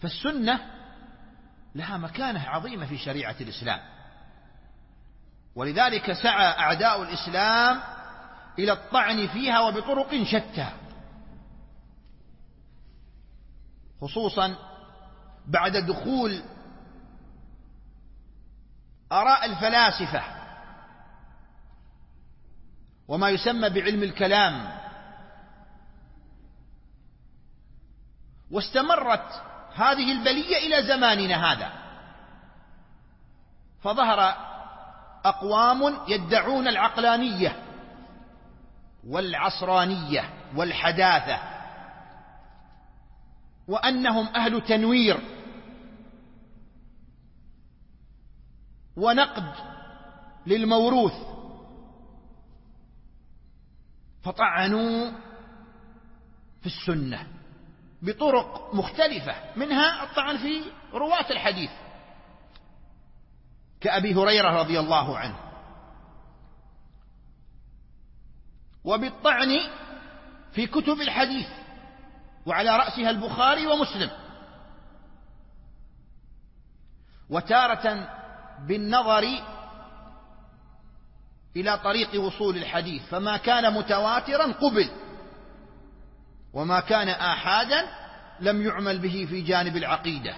فالسنة لها مكانة عظيمة في شريعة الإسلام، ولذلك سعى أعداء الإسلام إلى الطعن فيها وبطرق شتى، خصوصا بعد دخول آراء الفلاسفة وما يسمى بعلم الكلام، واستمرت هذه البلية إلى زماننا هذا، فظهر أقوام يدعون العقلانية والعصرانية والحداثة، وأنهم أهل تنوير ونقد للموروث، فطعنوا في السنة بطرق مختلفة، منها الطعن في رواة الحديث كأبي هريرة رضي الله عنه، وبالطعن في كتب الحديث وعلى رأسها البخاري ومسلم، وتارة بالنظر إلى طريق وصول الحديث، فما كان متواترا قبل، وما كان آحادا لم يعمل به في جانب العقيدة.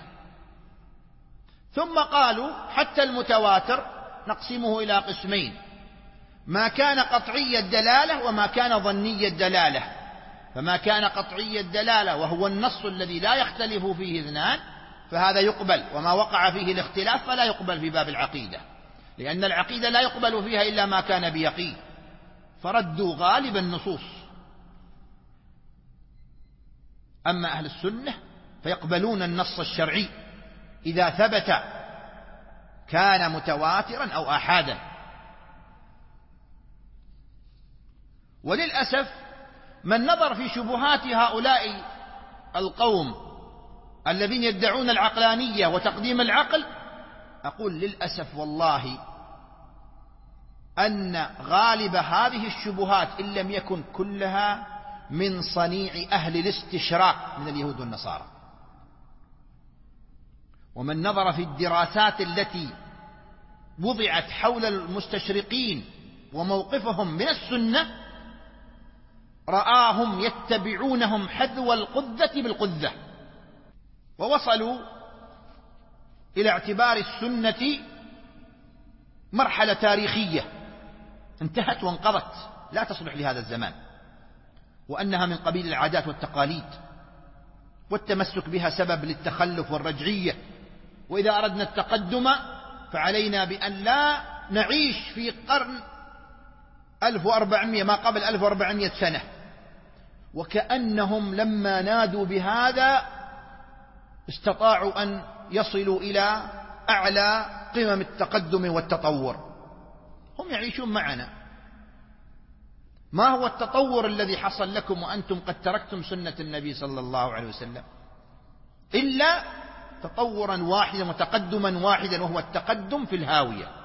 ثم قالوا حتى المتواتر نقسمه إلى قسمين: ما كان قطعي الدلالة وما كان ظني الدلالة. فما كان قطعي الدلالة وهو النص الذي لا يختلف فيه اثنان فهذا يقبل، وما وقع فيه الاختلاف فلا يقبل في باب العقيدة، لأن العقيدة لا يقبل فيها إلا ما كان بيقين، فردوا غالب النصوص. أما أهل السنة فيقبلون النص الشرعي إذا ثبت كان متواترا أو آحادا. وللأسف من نظر في شبهات هؤلاء القوم الذين يدعون العقلانية وتقديم العقل، أقول للأسف والله أن غالب هذه الشبهات إن لم يكن كلها من صنيع أهل الاستشراق من اليهود والنصارى. ومن نظر في الدراسات التي وضعت حول المستشرقين وموقفهم من السنة رآهم يتبعونهم حذو القذة بالقذة، ووصلوا إلى اعتبار السنة مرحلة تاريخية انتهت وانقضت لا تصلح لهذا الزمان، وأنها من قبيل العادات والتقاليد، والتمسك بها سبب للتخلف والرجعية. وإذا أردنا التقدم فعلينا بأن لا نعيش في قرن 1400 ما قبل 1400 سنة. وكأنهم لما نادوا بهذا استطاعوا أن يصلوا إلى أعلى قمم التقدم والتطور. هم يعيشون معنا. ما هو التطور الذي حصل لكم وأنتم قد تركتم سنة النبي صلى الله عليه وسلم؟ إلا تطورا واحدا وتقدما واحدا، وهو التقدم في الهاوية.